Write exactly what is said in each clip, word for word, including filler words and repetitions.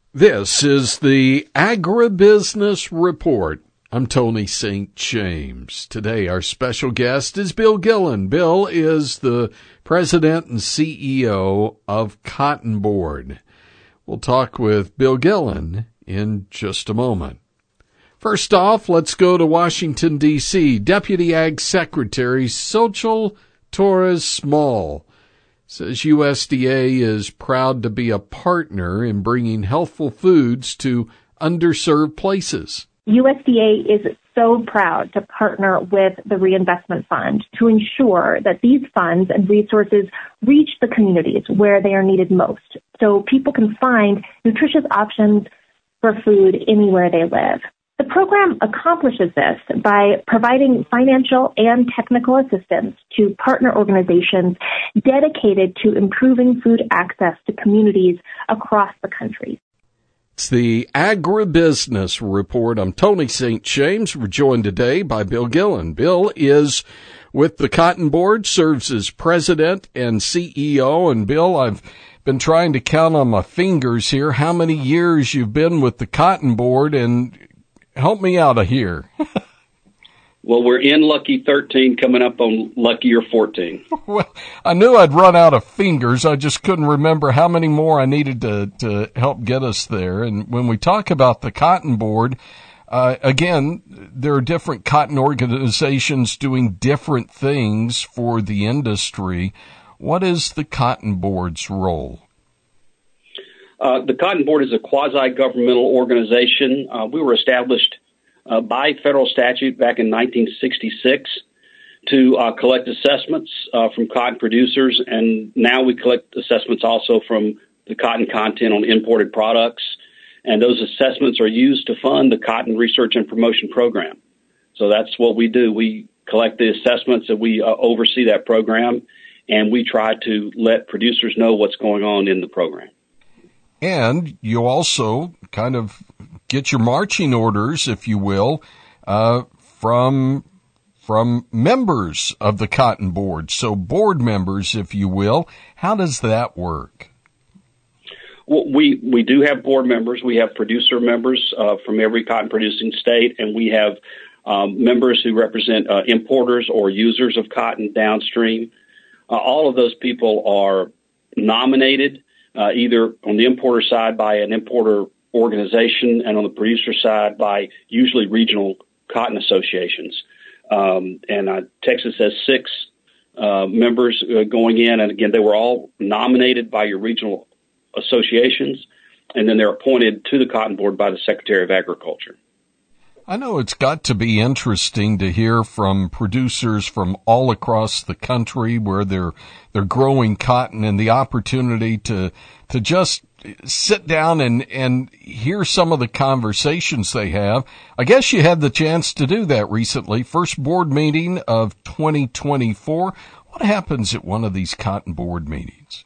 This is the Agribusiness Report. I'm Tony Saint James. Today, our special guest is Bill Gillen. Bill is the president and C E O of Cotton Board. We'll talk with Bill Gillen in just a moment. First off, let's go to Washington, D C Deputy Ag Secretary Xochitl Torres Small says U S D A is proud to be a partner in bringing healthful foods to underserved places. U S D A is so proud to partner with the Reinvestment Fund to ensure that these funds and resources reach the communities where they are needed most, so people can find nutritious options for food anywhere they live. The program accomplishes this by providing financial and technical assistance to partner organizations dedicated to improving food access to communities across the country. It's the Agribusiness Report. I'm Tony Saint James. We're joined today by Bill Gillen. Bill is with the Cotton Board, serves as president and C E O. And Bill, I've been trying to count on my fingers here how many years you've been with the Cotton Board, and help me out of here. Well, we're in lucky thirteen, coming up on lucky year fourteen. Well, I knew I'd run out of fingers. I just couldn't remember how many more I needed to, to help get us there. And when we talk about the Cotton Board, uh, again, there are different cotton organizations doing different things for the industry. What is the Cotton Board's role? Uh, the Cotton Board is a quasi-governmental organization. Uh, we were established uh, by federal statute back in nineteen sixty-six to uh, collect assessments uh, from cotton producers, and now we collect assessments also from the cotton content on imported products, and those assessments are used to fund the Cotton Research and Promotion Program. So that's what we do. We collect the assessments and we uh, oversee that program, and we try to let producers know what's going on in the program. And you also kind of get your marching orders, if you will, uh, from from members of the Cotton Board. So board members, if you will. How does that work? Well, we, we do have board members. We have producer members uh, from every cotton producing state, and we have um, members who represent uh, importers or users of cotton downstream. Uh, all of those people are nominated Uh, either on the importer side by an importer organization and on the producer side by usually regional cotton associations. Um, and uh, Texas has six uh, members uh, going in. And again, they were all nominated by your regional associations, and then they're appointed to the Cotton Board by the Secretary of Agriculture. I know it's got to be interesting to hear from producers from all across the country where they're they're growing cotton, and the opportunity to to just sit down and and hear some of the conversations they have. I guess you had the chance to do that recently. First board meeting of twenty twenty-four. What happens at one of these Cotton Board meetings?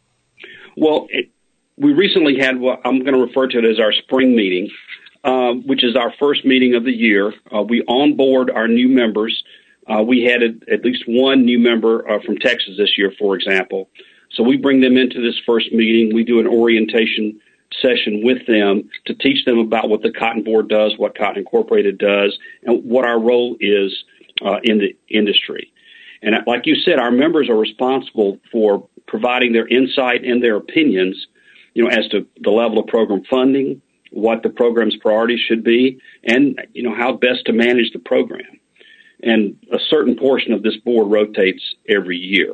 Well, it, we recently had what I'm going to refer to it as our spring meeting. Uh, which is our first meeting of the year. Uh, we onboard our new members. Uh, we had a, at least one new member uh, from Texas this year, for example. So we bring them into this first meeting. We do an orientation session with them to teach them about what the Cotton Board does, what Cotton Incorporated does, and what our role is uh, in the industry. And like you said, our members are responsible for providing their insight and their opinions, you know, as to the level of program funding, what the program's priorities should be, and, you know, how best to manage the program. And a certain portion of this board rotates every year.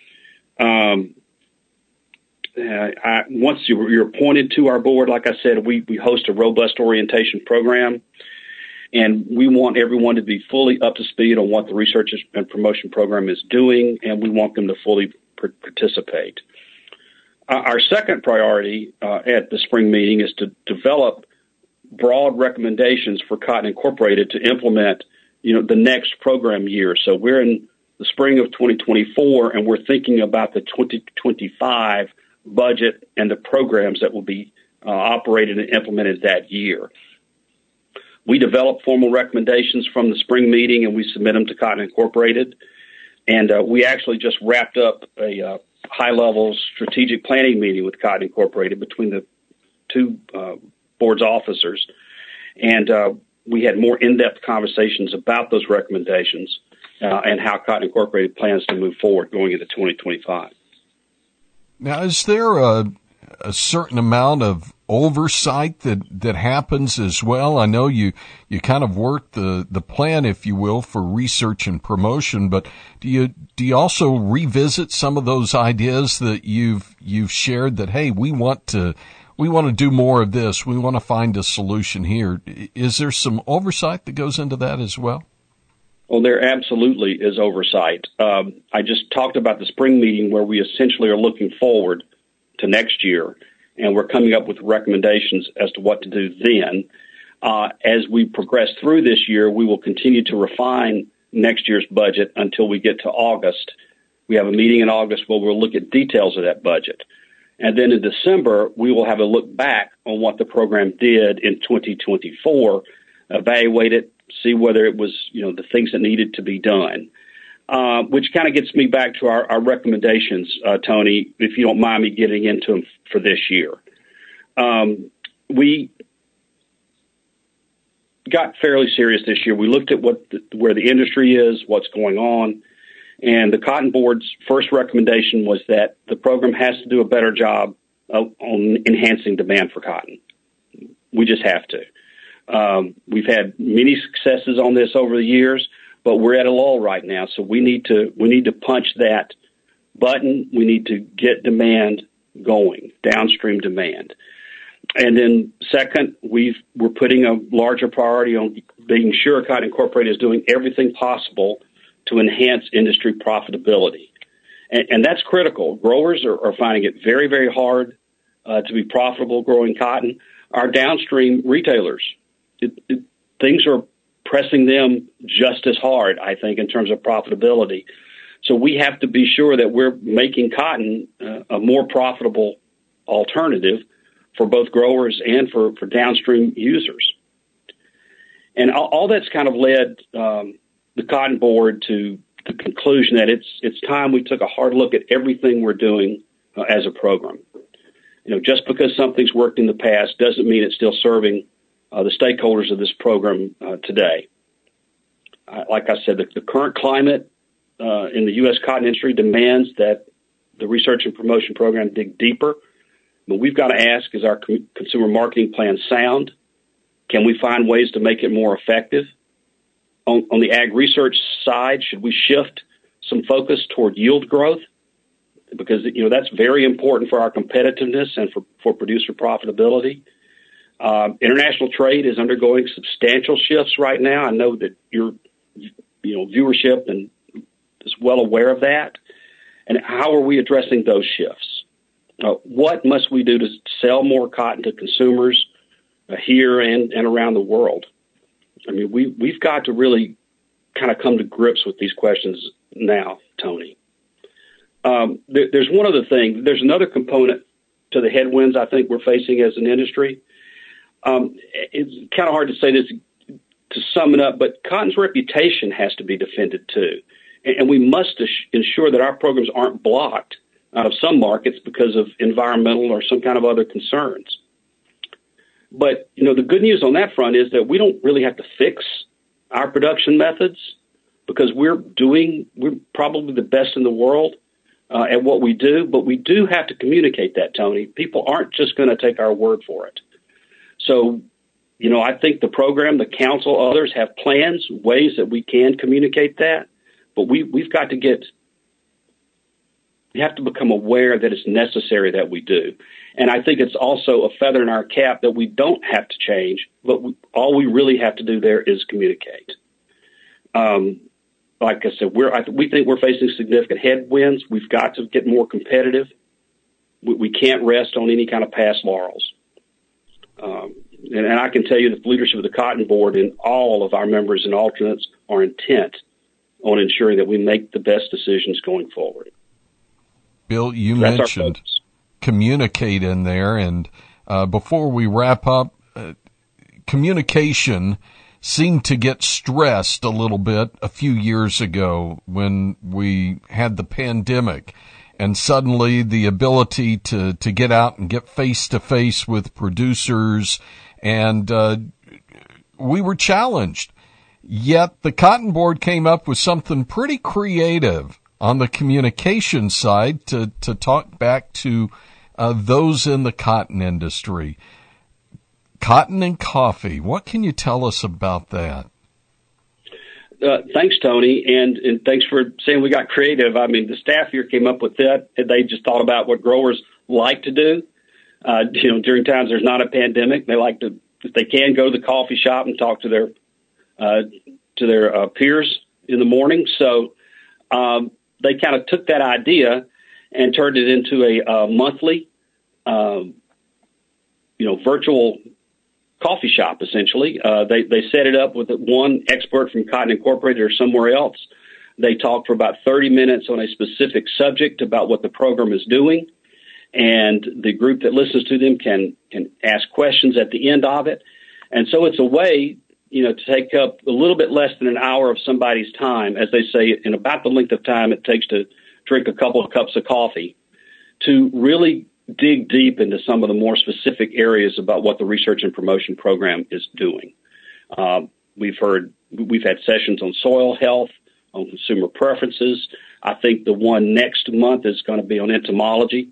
Um, uh, I, once you're, you're appointed to our board, like I said, we, we host a robust orientation program, and we want everyone to be fully up to speed on what the Research and Promotion Program is doing, and we want them to fully participate. Our second priority uh, at the spring meeting is to develop broad recommendations for Cotton Incorporated to implement, you know, the next program year. So we're in the spring of twenty twenty-four, and we're thinking about the twenty twenty-five budget and the programs that will be uh, operated and implemented that year. We develop formal recommendations from the spring meeting, and we submit them to Cotton Incorporated. And uh, we actually just wrapped up a uh, high-level strategic planning meeting with Cotton Incorporated between the two uh, board's officers, and uh, we had more in-depth conversations about those recommendations uh, and how Cotton Incorporated plans to move forward going into twenty twenty-five. Now, is there a, a certain amount of oversight that, that happens as well? I know you, you kind of work the, the plan, if you will, for research and promotion, but do you, do you also revisit some of those ideas that you've, you've shared that, hey, we want to, we want to do more of this. We want to find a solution here. Is there some oversight that goes into that as well? Well, there absolutely is oversight. Um, I just talked about the spring meeting where we essentially are looking forward to next year, and we're coming up with recommendations as to what to do then. Uh, as we progress through this year, we will continue to refine next year's budget until we get to August. We have a meeting in August where we'll look at details of that budget. And then in December, we will have a look back on what the program did in twenty twenty-four, evaluate it, see whether it was, you know, the things that needed to be done, uh, which kind of gets me back to our, our recommendations, uh, Tony, if you don't mind me getting into them for this year. Um, we got fairly serious this year. We looked at what the, where the industry is, what's going on, and the Cotton Board's first recommendation was that the program has to do a better job of, on enhancing demand for cotton. We just have to. Um, we've had many successes on this over the years, but we're at a lull right now. So we need to, we need to punch that button. We need to get demand going, downstream demand. And then second, we've, we're putting a larger priority on being sure Cotton Incorporated is doing everything possible to enhance industry profitability. And, and that's critical. Growers are, are finding it very, very hard uh, to be profitable growing cotton. Our downstream retailers, It, it, things are pressing them just as hard, I think, in terms of profitability. So we have to be sure that we're making cotton uh, a more profitable alternative for both growers and for, for downstream users. And all, all that's kind of led um, the Cotton Board to the conclusion that it's it's time we took a hard look at everything we're doing uh, as a program. You know, just because something's worked in the past doesn't mean it's still serving Uh, the stakeholders of this program uh, today. Uh, like I said, the, the current climate uh, in the U S cotton industry demands that the research and promotion program dig deeper. But we've got to ask, is our com- consumer marketing plan sound? Can we find ways to make it more effective? On, on the ag research side, should we shift some focus toward yield growth? Because, you know, that's very important for our competitiveness and for, for producer profitability. Uh, international trade is undergoing substantial shifts right now. I know that your, you know, viewership and is well aware of that. And how are we addressing those shifts? Uh, what must we do to sell more cotton to consumers uh, here and, and around the world? I mean, we, we've got to really kind of come to grips with these questions now, Tony. Um, there, there's one other thing. There's another component to the headwinds I think we're facing as an industry. Um, it's kind of hard to say this to sum it up, but cotton's reputation has to be defended too. And, and we must ensure that our programs aren't blocked out of some markets because of environmental or some kind of other concerns. But, you know, the good news on that front is that we don't really have to fix our production methods because we're doing, we're probably the best in the world uh, at what we do, but we do have to communicate that, Tony. People aren't just going to take our word for it. So, you know, I think the program, the council, others have plans, ways that we can communicate that, but we, we've got to get, we have to become aware that it's necessary that we do. And I think it's also a feather in our cap that we don't have to change, but we, all we really have to do there is communicate. Um, like I said, we're, I, we think we're facing significant headwinds. We've got to get more competitive. We, we can't rest on any kind of past laurels. Um, and, and I can tell you that the leadership of the Cotton Board and all of our members and alternates are intent on ensuring that we make the best decisions going forward. Bill, you That's mentioned communicate in there, and uh, before we wrap up, uh, communication seemed to get stressed a little bit a few years ago when we had the pandemic. and suddenly the ability to, to get out and get face to face with producers, and uh, we were challenged. Yet the Cotton Board came up with something pretty creative on the communication side to, to talk back to uh, those in the cotton industry. Cotton and coffee. What can you tell us about that? Uh, thanks, Tony, and, and thanks for saying we got creative. I mean, the staff here came up with that, and they just thought about what growers like to do. Uh, you know, during times there's not a pandemic, they like to, if they can, go to the coffee shop and talk to their uh, to their uh, peers in the morning. So um, they kind of took that idea and turned it into a uh, monthly, um, you know, virtual coffee shop, essentially. Uh, they, they set it up with one expert from Cotton Incorporated or somewhere else. They talk for about thirty minutes on a specific subject about what the program is doing. And the group that listens to them can, can ask questions at the end of it. And so it's a way, you know, to take up a little bit less than an hour of somebody's time, as they say, in about the length of time it takes to drink a couple of cups of coffee, to really dig deep into some of the more specific areas about what the research and promotion program is doing. Um, we've heard, we've had sessions on soil health, on consumer preferences. I think the one next month is going to be on entomology.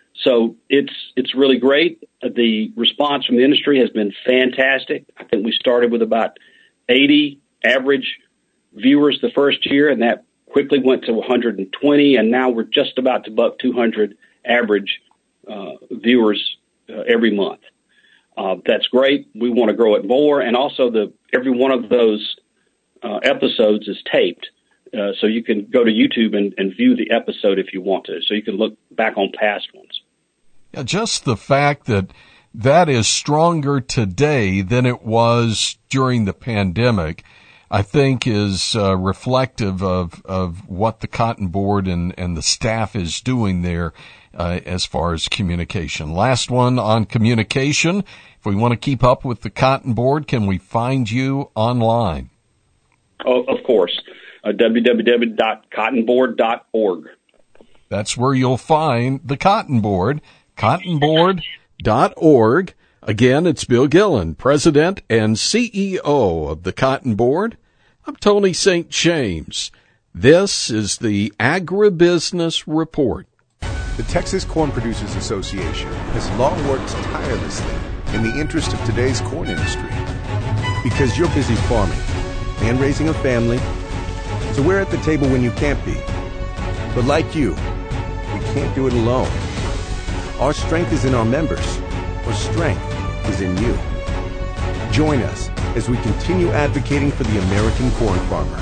So it's, it's really great. The response from the industry has been fantastic. I think we started with about eighty average viewers the first year, and that quickly went to one hundred twenty, and now we're just about to buck two hundred average Uh, viewers uh, every month. Uh, that's great. We want to grow it more. And also the every one of those uh, episodes is taped. Uh, so you can go to YouTube and, and view the episode if you want to. So you can look back on past ones. Yeah, just the fact that that is stronger today than it was during the pandemic, I think is uh, reflective of, of what the Cotton Board and, and the staff is doing there uh, as far as communication. Last one on communication. If we want to keep up with the Cotton Board, can we find you online? Oh, of course. Uh, w w w dot cotton board dot org. That's where you'll find the Cotton Board, cotton board dot org. Again, it's Bill Gillen, President and C E O of the Cotton Board. I'm Tony Saint James. This is the Agribusiness Report. The Texas Corn Producers Association has long worked tirelessly in the interest of today's corn industry. Because you're busy farming and raising a family, so we're at the table when you can't be. But like you, we can't do it alone. Our strength is in our members. Our strength is in you. Join us as we continue advocating for the American corn farmer.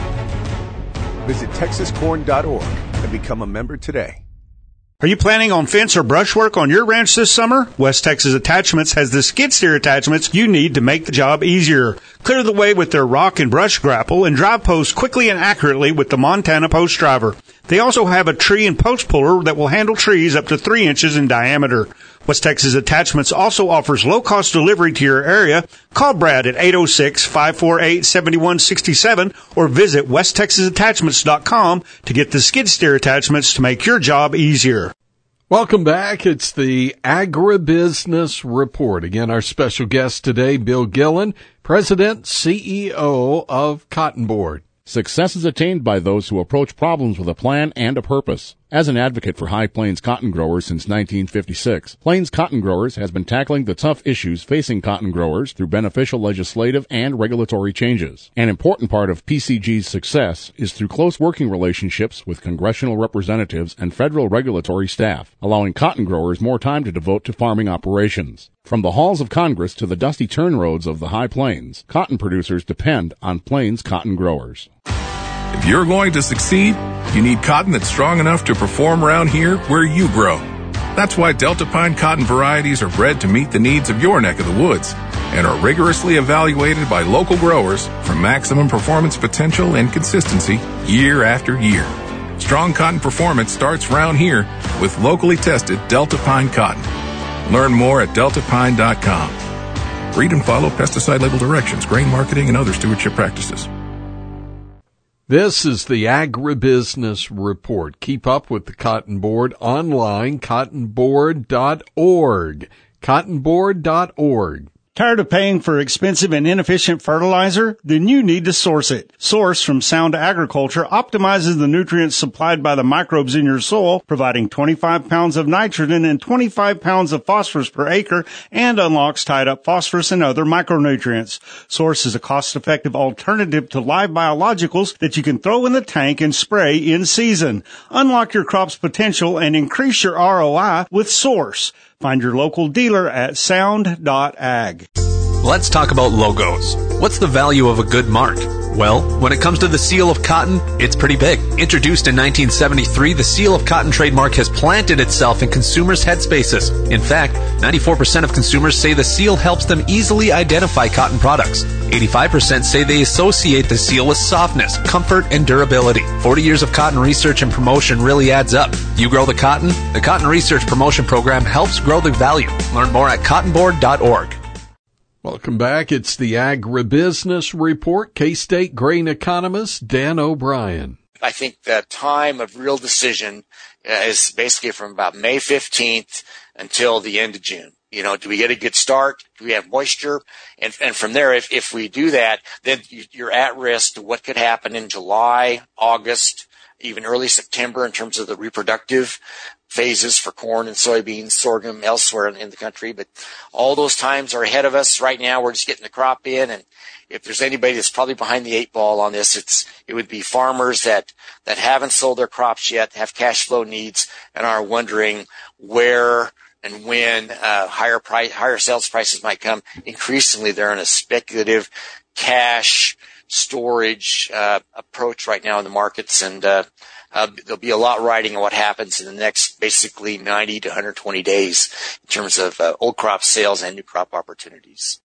Visit texas corn dot org and become a member today. Are you planning on fence or brushwork on your ranch this summer? West Texas Attachments has the skid steer attachments you need to make the job easier. Clear the way with their rock and brush grapple and drive posts quickly and accurately with the Montana Post Driver. They also have a tree and post puller that will handle trees up to three inches in diameter. West Texas Attachments also offers low-cost delivery to your area. Call Brad at eight oh six, five four eight, seven one six seven or visit west texas attachments dot com to get the skid steer attachments to make your job easier. Welcome back. It's the Agribusiness Report. Again, our special guest today, Bill Gillen, President, C E O of Cotton Board. Success is attained by those who approach problems with a plan and a purpose. As an advocate for High Plains cotton growers since nineteen fifty-six, Plains Cotton Growers has been tackling the tough issues facing cotton growers through beneficial legislative and regulatory changes. An important part of P C G's success is through close working relationships with congressional representatives and federal regulatory staff, allowing cotton growers more time to devote to farming operations. From the halls of Congress to the dusty turn roads of the High Plains, cotton producers depend on Plains Cotton Growers. If you're going to succeed, you need cotton that's strong enough to perform around here where you grow. That's why Delta Pine cotton varieties are bred to meet the needs of your neck of the woods and are rigorously evaluated by local growers for maximum performance potential and consistency year after year. Strong cotton performance starts round here with locally tested Delta Pine cotton. Learn more at delta pine dot com. Read and follow pesticide label directions, grain marketing, and other stewardship practices. This is the Agribusiness Report. Keep up with the Cotton Board online, cotton board dot org. cotton board dot org. Tired of paying for expensive and inefficient fertilizer? Then you need to Source it. Source from Sound Agriculture optimizes the nutrients supplied by the microbes in your soil, providing twenty-five pounds of nitrogen and twenty-five pounds of phosphorus per acre, and unlocks tied up phosphorus and other micronutrients. Source is a cost-effective alternative to live biologicals that you can throw in the tank and spray in season. Unlock your crop's potential and increase your R O I with Source. Find your local dealer at sound dot ag. Let's talk about logos. What's the value of a good mark? Well, when it comes to the Seal of Cotton, it's pretty big. Introduced in nineteen seventy-three, the Seal of Cotton trademark has planted itself in consumers' headspaces. In fact, ninety-four percent of consumers say the seal helps them easily identify cotton products. eighty-five percent say they associate the seal with softness, comfort, and durability. forty years of cotton research and promotion really adds up. You grow the cotton? The Cotton Research Promotion Program helps grow the value. Learn more at cotton board dot org. Welcome back. It's the Agribusiness Report. K-State grain economist Dan O'Brien. I think the time of real decision is basically from about May fifteenth until the end of June. You know, do we get a good start? Do we have moisture? And, and from there, if, if we do that, then you're at risk to what could happen in July, August, even early September in terms of the reproductive phases for corn and soybeans, sorghum, elsewhere in, in the country. But all those times are ahead of us. Right now, we're just getting the crop in. And if there's anybody that's probably behind the eight ball on this, it's it would be farmers that, that haven't sold their crops yet, have cash flow needs, and are wondering where and when uh, higher price, higher sales prices might come. Increasingly, they're in a speculative cash storage uh, approach right now in the markets, and uh, uh, there'll be a lot riding on what happens in the next basically ninety to one hundred twenty days in terms of uh, old crop sales and new crop opportunities.